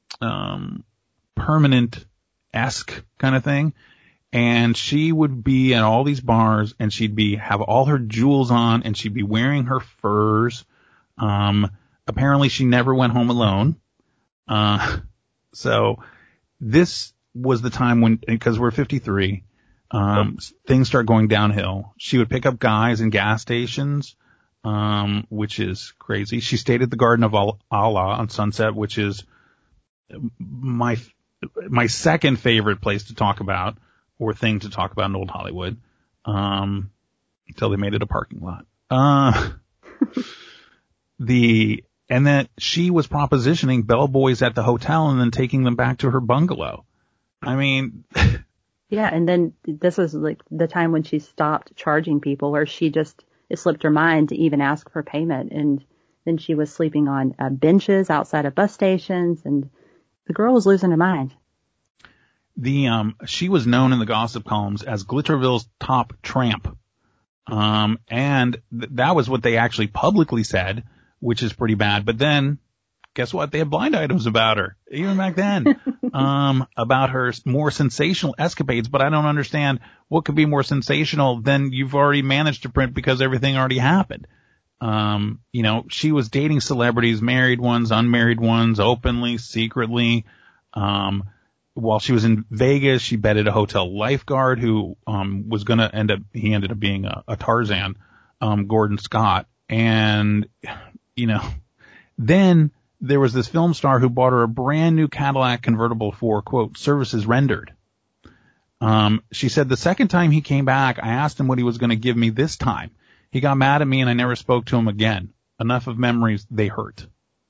um, permanent-esque kind of thing. And she would be at all these bars, and she'd be, have all her jewels on, and she'd be wearing her furs. Um, apparently she never went home alone. Uh, so this was the time when, because we're fifty-three, um, things start going downhill. She would pick up guys in gas stations, um, which is crazy. She stayed at the Garden of Allah on Sunset, which is my, my second favorite place to talk about. or thing to talk about in Old Hollywood, um, until they made it a parking lot. Uh, the, and that she was propositioning bellboys at the hotel and then taking them back to her bungalow. I mean, yeah. And then this was like the time when she stopped charging people, or she just, it slipped her mind to even ask for payment. And then she was sleeping on uh, benches outside of bus stations, and the girl was losing her mind. The, um, she was known in the gossip columns as Glitterville's top tramp. Um, and th- that was what they actually publicly said, which is pretty bad. But then, guess what? They had blind items about her, even back then, um, about her more sensational escapades. But I don't understand what could be more sensational than you've already managed to print because everything already happened. Um, you know, she was dating celebrities, married ones, unmarried ones, openly, secretly. Um, while she was in Vegas, she betted a hotel lifeguard who, um, was going to end up, he ended up being a, a Tarzan, um, Gordon Scott. And, you know, then there was this film star who bought her a brand new Cadillac convertible for, quote, services rendered. Um, she said the second time he came back, I asked him what he was going to give me this time. He got mad at me and I never spoke to him again. Enough of memories, they hurt.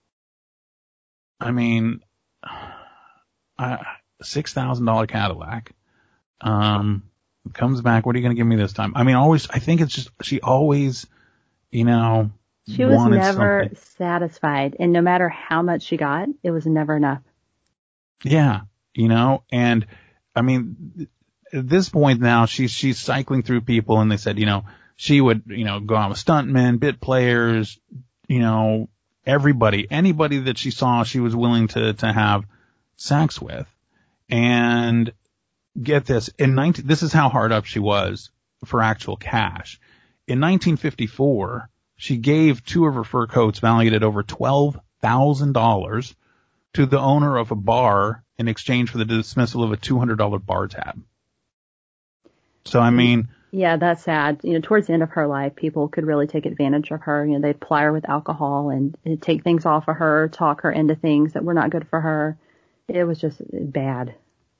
I mean, I, six thousand dollars Cadillac, um, comes back. What are you going to give me this time? I mean, always, I think it's just, she always, you know, she was never something. satisfied. And no matter how much she got, it was never enough. Yeah. You know, and I mean, at this point now, she's, she's cycling through people, and they said, you know, she would, you know, go out with stuntmen, bit players, you know, everybody, anybody that she saw, she was willing to, to have sex with. And get this, in nineteen, this is how hard up she was for actual cash. In nineteen fifty-four, she gave two of her fur coats valued at over twelve thousand dollars to the owner of a bar in exchange for the dismissal of a two hundred dollars bar tab. So, I mean, yeah, that's sad. You know, towards the end of her life, people could really take advantage of her. You know, they'd ply her with alcohol and take things off of her, talk her into things that were not good for her. It was just bad.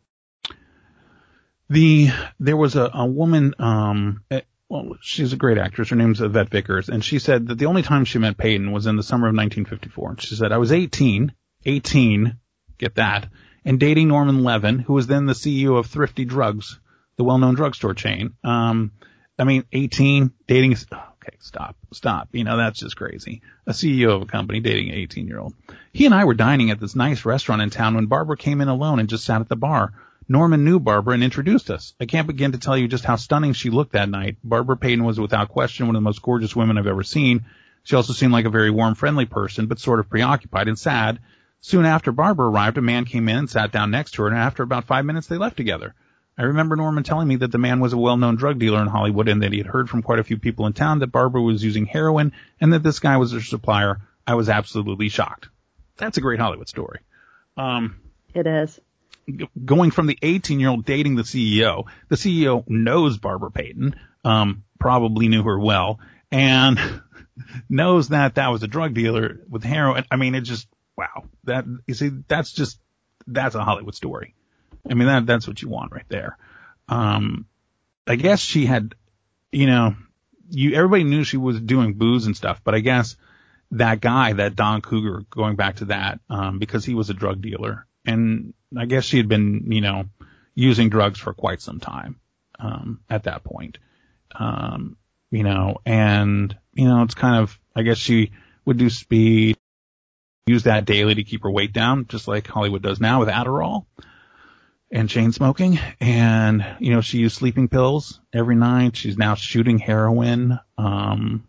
The, there was a, a woman, um, well, she's a great actress. Her name's Yvette Vickers. And she said that the only time she met Peyton was in the summer of nineteen fifty-four. And she said, I was eighteen, eighteen, get that, and dating Norman Levin, who was then the C E O of Thrifty Drugs, the well-known drugstore chain. Um, I mean, eighteen, dating, okay, stop, stop. You know, that's just crazy. A C E O of a company dating an eighteen-year-old. He and I were dining at this nice restaurant in town when Barbara came in alone and just sat at the bar. Norman knew Barbara and introduced us. I can't begin to tell you just how stunning she looked that night. Barbara Payton was without question one of the most gorgeous women I've ever seen. She also seemed like a very warm, friendly person, but sort of preoccupied and sad. Soon after Barbara arrived, a man came in and sat down next to her, and after about five minutes, they left together. I remember Norman telling me that the man was a well-known drug dealer in Hollywood and that he had heard from quite a few people in town that Barbara was using heroin and that this guy was her supplier. I was absolutely shocked. That's a great Hollywood story. Um, it is. Going from the eighteen-year-old dating the C E O, the C E O knows Barbara Payton, um, probably knew her well, and knows that that was a drug dealer with heroin. I mean, it just, wow. That, you see, that's just, that's a Hollywood story. I mean, that, that's what you want right there. Um, I guess she had, you know, you, everybody knew she was doing booze and stuff, but I guess that guy, that Don Cougar, going back to that, um, because he was a drug dealer, and I guess she had been, you know, using drugs for quite some time, um, at that point. Um, you know, and, you know, it's kind of, I guess she would do speed, use that daily to keep her weight down, just like Hollywood does now with Adderall and chain smoking. And, you know, she used sleeping pills every night. She's now shooting heroin. Um,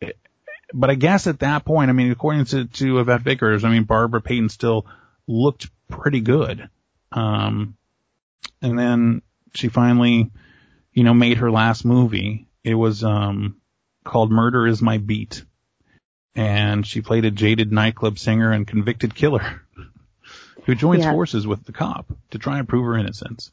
but I guess at that point, I mean, according to, to Yvette Vickers, I mean, Barbara Payton still looked pretty good. Um, and then she finally, you know, made her last movie. It was, um, called Murder Is My Beat. And she played a jaded nightclub singer and convicted killer who joins yeah. forces with the cop to try and prove her innocence.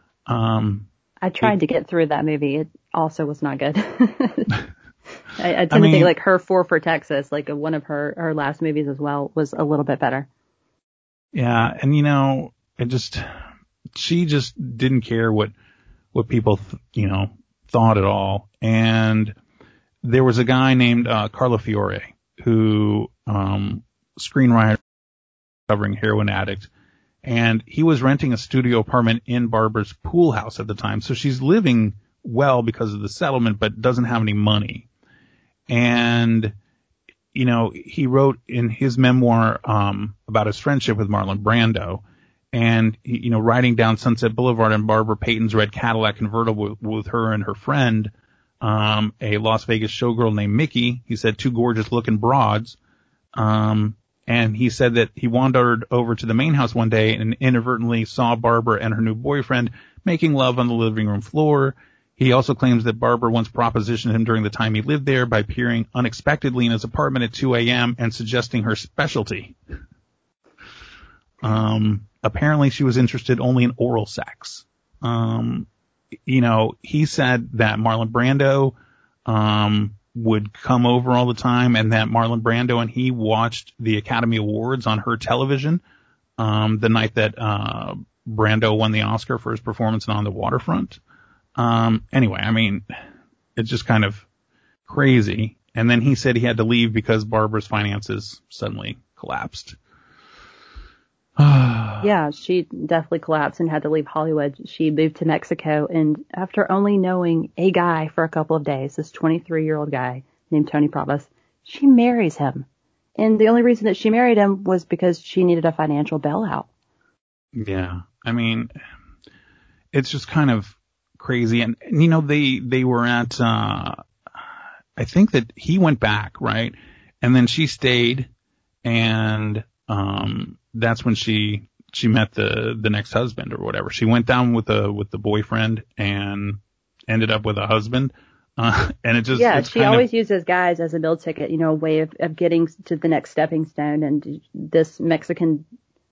Um, I tried it, to get through that movie. It also was not good. I, I tend I mean, to think like her Four for Texas, like one of her, her last movies as well, was a little bit better. Yeah. And, you know, it just, she just didn't care what, what people, th- you know, thought at all. And there was a guy named uh, Carlo Fiore who, um, screenwriter, recovering heroin addict, and he was renting a studio apartment in Barbara's pool house at the time. So she's living well because of the settlement, but doesn't have any money. And, you know, he wrote in his memoir, um, about his friendship with Marlon Brando, and, you know, riding down Sunset Boulevard in Barbara Payton's red Cadillac convertible with, with her and her friend, um, a Las Vegas showgirl named Mickey. He said two gorgeous looking broads. Um, and he said that he wandered over to the main house one day and inadvertently saw Barbara and her new boyfriend making love on the living room floor. He also claims that Barbara once propositioned him during the time he lived there by appearing unexpectedly in his apartment at two a.m. and suggesting her specialty. Um, apparently she was interested only in oral sex. Um, you know, he said that Marlon Brando, um, would come over all the time, and that Marlon Brando and he watched the Academy Awards on her television, um, the night that, uh, Brando won the Oscar for his performance in On the Waterfront. Um, anyway, I mean, it's just kind of crazy. And then he said he had to leave because Barbara's finances suddenly collapsed. Yeah, she definitely collapsed and had to leave Hollywood. She moved to Mexico, and after only knowing a guy for a couple of days, this twenty-three-year-old guy named Tony Pravas, she marries him. And the only reason that she married him was because she needed a financial bailout. Yeah, I mean, it's just kind of crazy. And, you know, they, they were at, uh, I think that he went back, right? And then she stayed, and, um, that's when she, she met the, the next husband or whatever. She went down with the, with the boyfriend and ended up with a husband. Uh, and it just, yeah, it's she kind always of, uses guys as a meal ticket, you know, a way of, of getting to the next stepping stone. And this Mexican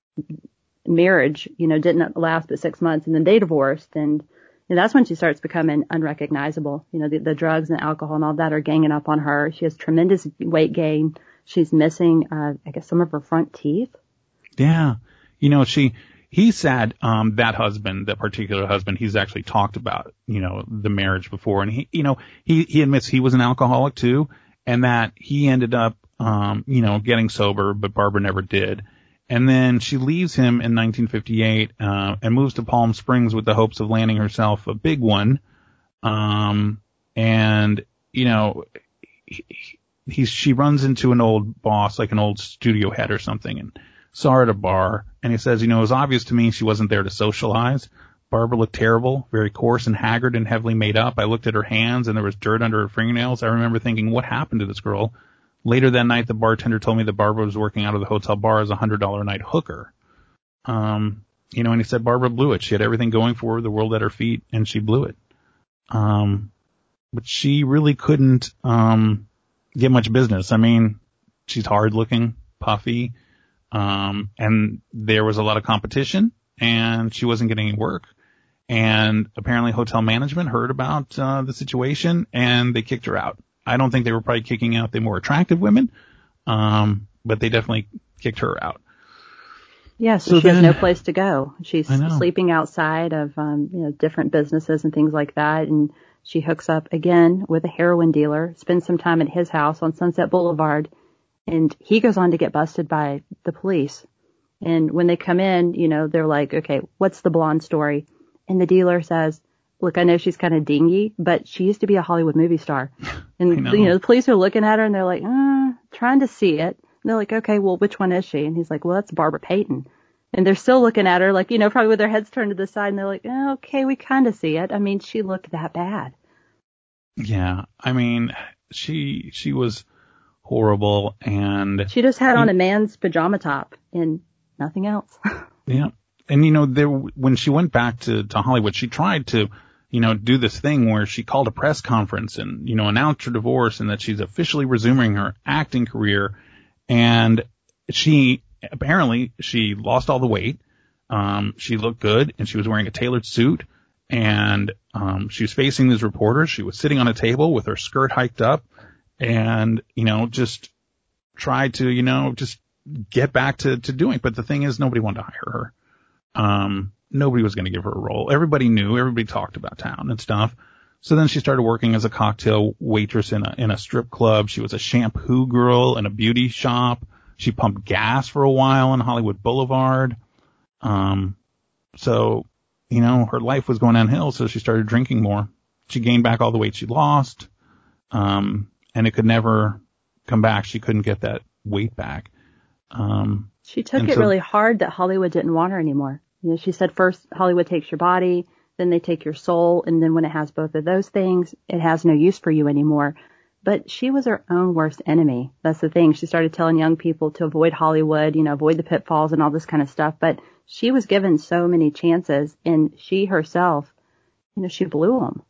marriage, you know, didn't last but six months, and then they divorced, and, and that's when she starts becoming unrecognizable. You know, the, the drugs and alcohol and all that are ganging up on her. She has tremendous weight gain. She's missing, uh, I guess, some of her front teeth. Yeah. You know, she, he said, um, that husband, that particular husband, he's actually talked about, you know, the marriage before. And he, you know, he, he admits he was an alcoholic too, and that he ended up, um, you know, getting sober, but Barbara never did. And then she leaves him in nineteen fifty-eight, uh, and moves to Palm Springs with the hopes of landing herself a big one. Um, and, you know, he, he's, she runs into an old boss, like an old studio head or something, and saw her at a bar, and he says, you know, it was obvious to me she wasn't there to socialize. Barbara looked terrible, very coarse and haggard and heavily made up. I looked at her hands, and there was dirt under her fingernails. I remember thinking, what happened to this girl? Later that night, the bartender told me that Barbara was working out of the hotel bar as a one hundred dollars a night hooker. Um, you know, and he said Barbara blew it. She had everything going for her, the world at her feet, and she blew it. Um, but she really couldn't, um, get much business. I mean, she's hard looking, puffy, um, and there was a lot of competition, and she wasn't getting any work. And apparently hotel management heard about, uh, the situation, and they kicked her out. I don't think they were probably kicking out the more attractive women, um, but they definitely kicked her out. Yeah, so, So she then, has no place to go. She's I know. sleeping outside of, um, you know, different businesses and things like that. And she hooks up again with a heroin dealer, spends some time at his house on Sunset Boulevard, and he goes on to get busted by the police. And when they come in, you know, they're like, okay, what's the blonde story? And the dealer says, look, I know she's kind of dingy, but she used to be a Hollywood movie star. And, know. you know, the police are looking at her and they're like, uh, trying to see it. And they're like, okay, well, which one is she? And he's like, well, that's Barbara Payton. And they're still looking at her like, you know, probably with their heads turned to the side, and they're like, oh, okay, we kind of see it. I mean, she looked that bad. Yeah. I mean, she, she was horrible, and she just had on a man's pajama top and nothing else. Yeah. And, you know, there, when she went back to, to Hollywood, she tried to, you know, do this thing where she called a press conference and, you know, announced her divorce and that she's officially resuming her acting career. And she, apparently, she lost all the weight. Um, she looked good, and she was wearing a tailored suit, and, um, she was facing these reporters. She was sitting on a table with her skirt hiked up, and, you know, just tried to, you know, just get back to, to doing. But the thing is, nobody wanted to hire her. Um, nobody was going to give her a role. Everybody knew, everybody talked about town and stuff. So then she started working as a cocktail waitress in a, in a strip club. She was a shampoo girl in a beauty shop. She pumped gas for a while on Hollywood Boulevard. Um, so, you know, her life was going downhill, so she started drinking more. She gained back all the weight she lost. Um, and it could never come back. She couldn't get that weight back. Um, she took it so, really hard that Hollywood didn't want her anymore. You know, she said first Hollywood takes your body, then they take your soul, and then when it has both of those things, it has no use for you anymore. But she was her own worst enemy. That's the thing. She started telling young people to avoid Hollywood, you know, avoid the pitfalls and all this kind of stuff. But she was given so many chances, and she herself, you know, she blew them.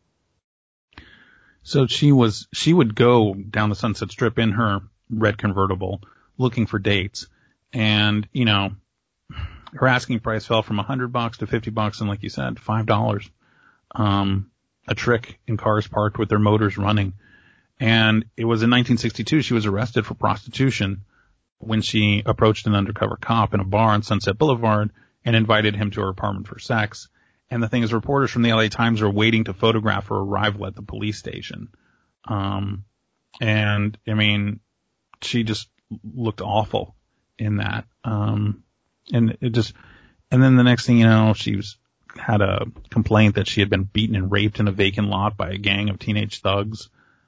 So she was, she would go down the Sunset Strip in her red convertible looking for dates. And, you know, her asking price fell from a hundred bucks to fifty bucks. And like you said, five dollars, um, a trick in cars parked with their motors running. And it was in nineteen sixty-two, she was arrested for prostitution when she approached an undercover cop in a bar on Sunset Boulevard and invited him to her apartment for sex. And the thing is, reporters from the L A Times are waiting to photograph her arrival at the police station. Um, and I mean, she just looked awful in that. Um, and it just, and then the next thing you know, she was, had a complaint that she had been beaten and raped in a vacant lot by a gang of teenage thugs.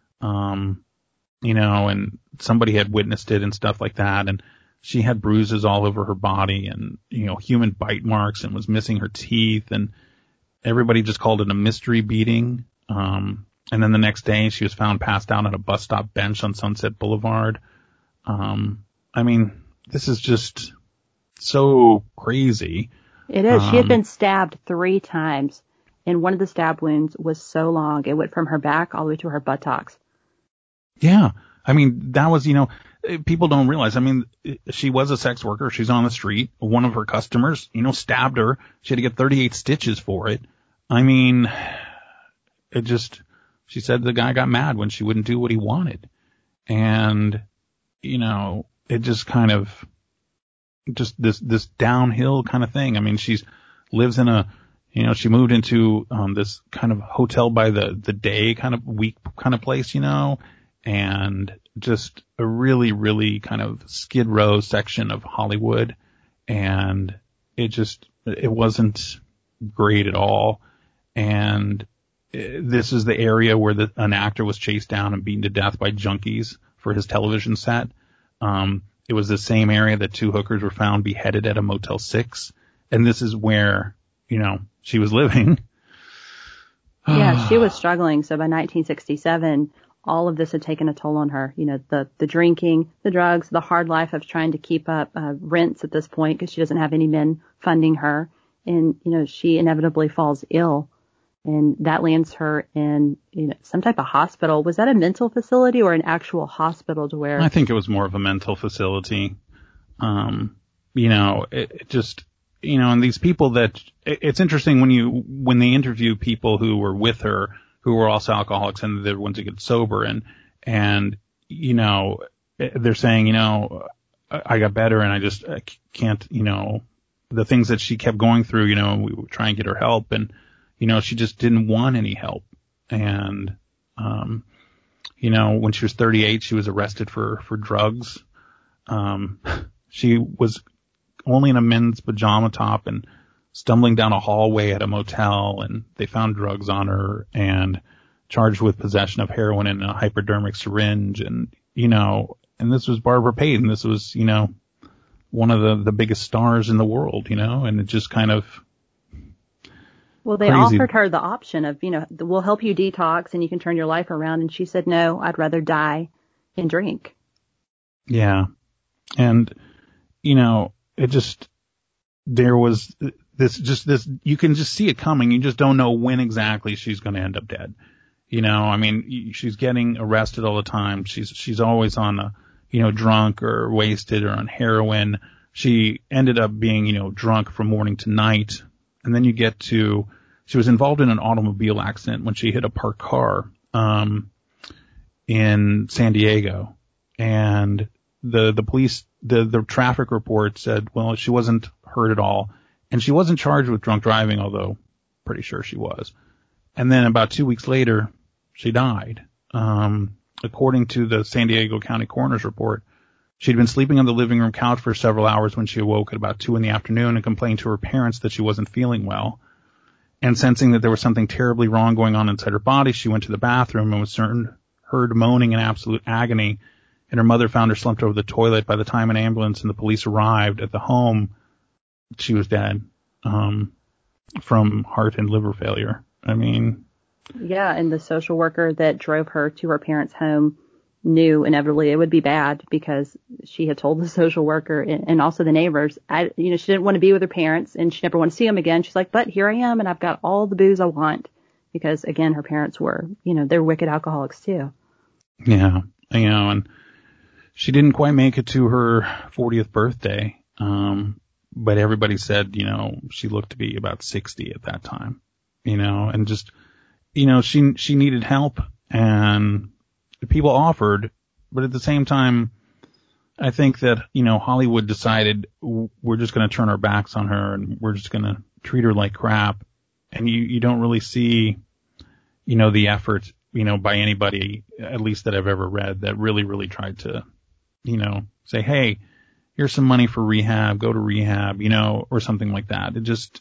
Um, you know, and somebody had witnessed it and stuff like that. And she had bruises all over her body and, you know, human bite marks and was missing her teeth. And everybody just called it a mystery beating. Um, and then the next day she was found passed out on a bus stop bench on Sunset Boulevard. Um, I mean, this is just so crazy. It is. Um, she had been stabbed three times, and one of the stab wounds was so long. It went from her back all the way to her buttocks. Yeah. I mean, that was, you know, people don't realize. I mean, she was a sex worker. She's on the street. One of her customers, you know, stabbed her. She had to get thirty-eight stitches for it. I mean, it just, she said the guy got mad when she wouldn't do what he wanted. And, you know, it just kind of, just this, this downhill kind of thing. I mean, she's lives in a, you know, she moved into, um, this kind of hotel by the, the day kind of week kind of place, you know, and just a really, really kind of skid row section of Hollywood. And it just, it wasn't great at all. And this is the area where the, an actor was chased down and beaten to death by junkies for his television set. Um, it was the same area that two hookers were found beheaded at a Motel six. And this is where, you know, she was living. Yeah, she was struggling. So by nineteen sixty-seven, all of this had taken a toll on her. You know, the, the drinking, the drugs, the hard life of trying to keep up uh, rents at this point because she doesn't have any men funding her. And, you know, she inevitably falls ill. And that lands her in, you know, some type of hospital. Was that a mental facility or an actual hospital to where? I think it was more of a mental facility. Um, you know, it, it just, you know, and these people that, it, it's interesting when you, when they interview people who were with her, who were also alcoholics and they're the ones who get sober and, and, you know, they're saying, you know, I got better and I just I can't, you know, the things that she kept going through, you know, we would try and get her help and, you know, she just didn't want any help. And, um, you know, when she was thirty-eight, she was arrested for, for drugs. Um, she was only in a men's pajama top and stumbling down a hallway at a motel, and they found drugs on her and charged with possession of heroin in a hypodermic syringe. And, you know, and this was Barbara Payton. This was, you know, one of the, the biggest stars in the world, you know, and it just kind of, well, they crazy. offered her the option of, you know, we'll help you detox and you can turn your life around. And she said, no, I'd rather die and drink. Yeah. And, you know, it just, there was this, just this, you can just see it coming. You just don't know when exactly she's going to end up dead. You know, I mean, she's getting arrested all the time. She's, she's always on a, you know, drunk or wasted or on heroin. She ended up being, you know, drunk from morning to night. And then you get to, she was involved in an automobile accident when she hit a parked car, um, in San Diego. And the, the police, the, the traffic report said, well, she wasn't hurt at all. And she wasn't charged with drunk driving, although pretty sure she was. And then about two weeks later, she died. Um, according to the San Diego County Coroner's report, she'd been sleeping on the living room couch for several hours when she awoke at about two in the afternoon and complained to her parents that she wasn't feeling well. And sensing that there was something terribly wrong going on inside her body, she went to the bathroom and was certain, heard moaning in absolute agony. And her mother found her slumped over the toilet. By the time an ambulance and the police arrived at the home, she was dead, um, from heart and liver failure. I mean. Yeah, and the social worker that drove her to her parents' home knew inevitably it would be bad because she had told the social worker and, and also the neighbors, I, you know, she didn't want to be with her parents and she never wanted to see them again. She's like, but here I am and I've got all the booze I want because, again, her parents were, you know, they're wicked alcoholics too. Yeah, you know, and she didn't quite make it to her fortieth birthday, um, but everybody said, you know, she looked to be about sixty at that time, you know, and just, you know, she she needed help and people offered, but at the same time, I think that, you know, Hollywood decided we're just going to turn our backs on her and we're just going to treat her like crap. And you, you don't really see, you know, the effort, you know, by anybody, at least that I've ever read, that really, really tried to, you know, say, hey, here's some money for rehab, go to rehab, you know, or something like that. It just.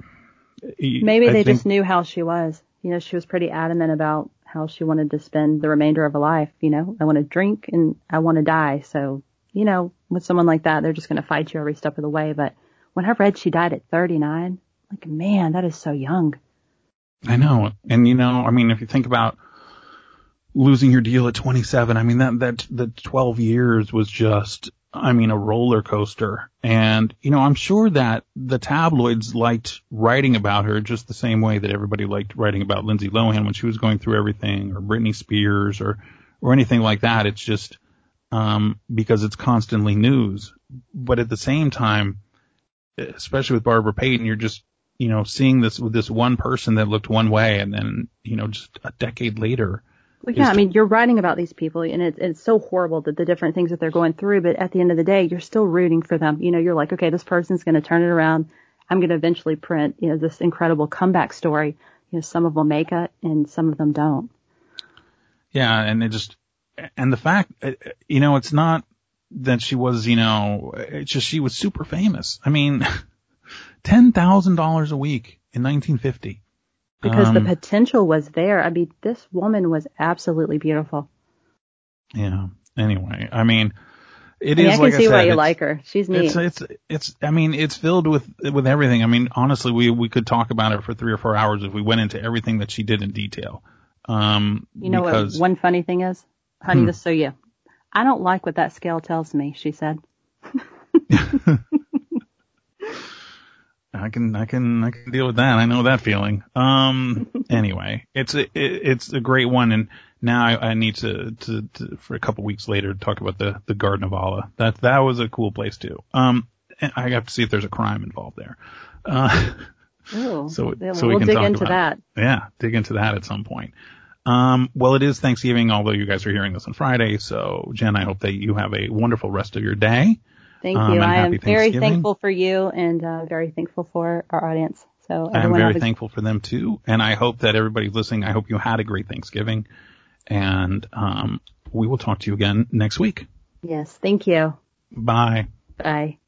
Maybe I they think, just knew how she was. You know, she was pretty adamant about how she wanted to spend the remainder of her life. You know, I want to drink and I want to die. So, you know, with someone like that, they're just going to fight you every step of the way. But when I read she died at thirty-nine, like, man, that is so young. I know. And, you know, I mean, if you think about losing your deal at twenty-seven, I mean, that, that, the twelve years was just, I mean, a roller coaster. And, you know, I'm sure that the tabloids liked writing about her just the same way that everybody liked writing about Lindsay Lohan when she was going through everything, or Britney Spears, or, or anything like that. It's just, um, because it's constantly news. But at the same time, especially with Barbara Payton, you're just, you know, seeing this with this one person that looked one way and then, you know, just a decade later. Well, yeah, I mean, you're writing about these people, and it, it's so horrible that the different things that they're going through, but at the end of the day, you're still rooting for them. You know, you're like, okay, this person's going to turn it around. I'm going to eventually print, you know, this incredible comeback story. You know, some of them make it, and some of them don't. Yeah, and it just, and the fact, you know, it's not that she was, you know, it's just she was super famous. I mean, ten thousand dollars a week in nineteen fifty. Because um, the potential was there. I mean, this woman was absolutely beautiful. Yeah. Anyway, I mean, it I mean, is I like can see I said, why you it's, like her. She's neat. It's, it's, it's, I mean, it's filled with, with everything. I mean, honestly, we, we could talk about it for three or four hours if we went into everything that she did in detail. Um, you know because, what one funny thing is? Honey, hmm. this so you. I don't like what that scale tells me, she said. I can, I can, I can deal with that. I know that feeling. Um, anyway, it's a, it, it's a great one. And now I, I need to, to, to, for a couple weeks later, talk about the, the Garden of Allah. That, that was a cool place too. Um, I have to see if there's a crime involved there. Uh, Ooh, so, yeah, so we'll we can dig talk into about that. It. Yeah, dig into that at some point. Um, well, it is Thanksgiving, although you guys are hearing this on Friday. So, Jen, I hope that you have a wonderful rest of your day. Thank um, you. and I happy am very Thanksgiving. thankful for you and uh, very thankful for our audience. So I'm everyone very have a- thankful for them too. And I hope that everybody listening, I hope you had a great Thanksgiving. And um, we will talk to you again next week. Yes. Thank you. Bye. Bye.